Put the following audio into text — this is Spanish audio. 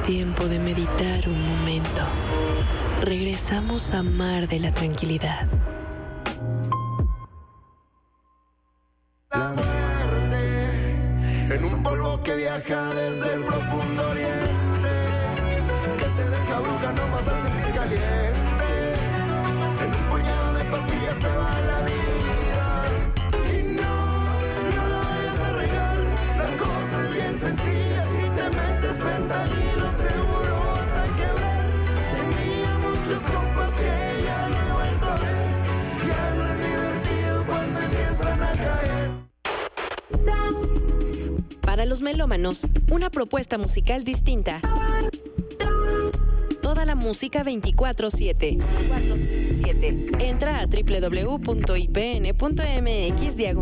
tiempo de meditar un momento. Regresamos a Mar de la Tranquilidad. La muerte en un polvo que viaja desde el profundo oriente, que te deja bruja, no vas a sentir caliente. En un puñado de pastillas se va la vida. Y no lo vayas a regar. La cosa es bien sencilla. Si te metes fentanilo seguro vas a quebrar. Tenía muchos compas que ya no he vuelto a ver. Ya no es divertido cuando empiezan a caer. Para los melómanos, una propuesta musical distinta. Toda la música 24/7. Entra a www.ipn.mx/.